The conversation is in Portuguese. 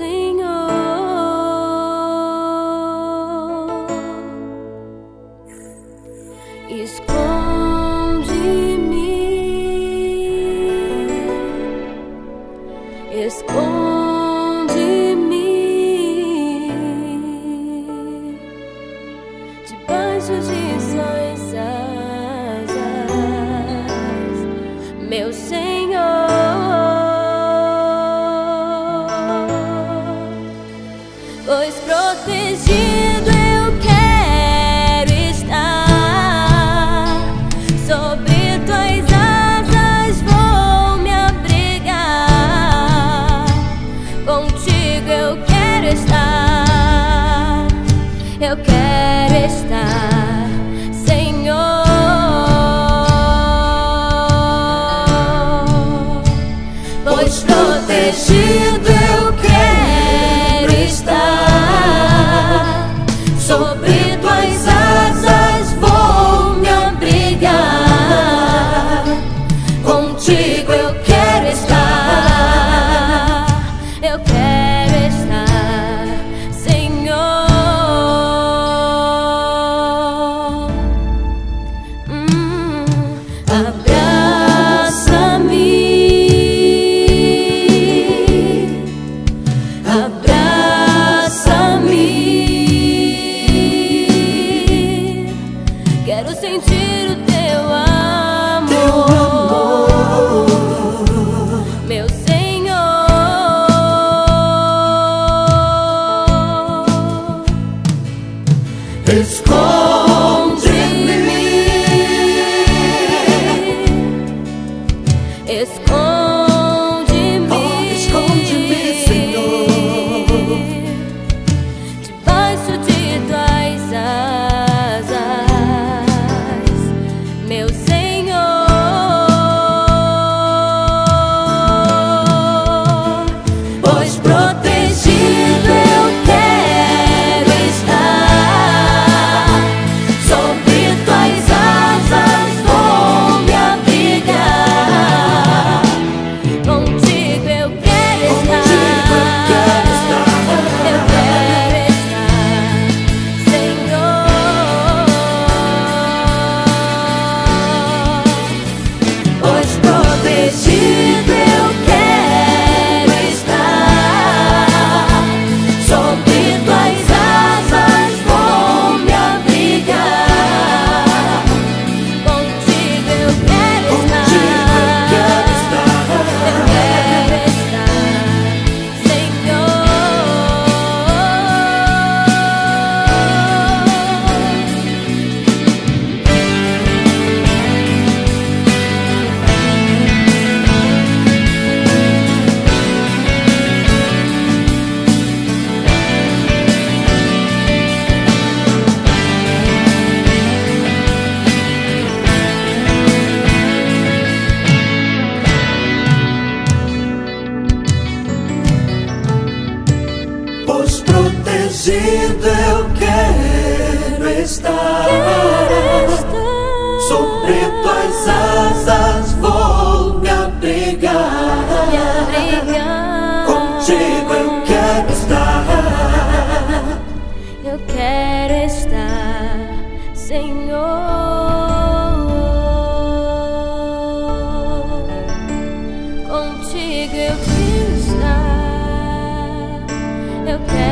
Senhor. Esconde-me, esconde-me debaixo de suas asas, meu Senhor. Pois protegido eu quero estar, sobre tuas asas vou me abrigar, contigo eu quero estar, eu quero estar, Senhor. Pois protegido eu quero estar, sobre tuas asas vou me abrigar, contigo eu quero estar, eu quero estar, Senhor. Abraça-me, abraça-me, quero sentir o teu amor, meu Senhor. Esconde-me, esconde-me, esconde-me, Senhor. debaixo de tuas asas, meu Senhor. Pois protegido eu quero estar, sobre tuas asas vou me abrigar, contigo eu quero estar, eu quero estar, Senhor. Pois protegido eu quero estar, sobre tuas asas vou me abrigar, contigo eu quero estar, eu quero estar, Senhor. Pois protegido eu quero estar, sobre tuas asas vou me abrigar, contigo eu quero estar, Eu quero estar, Senhor. Contigo eu quero estar, eu quero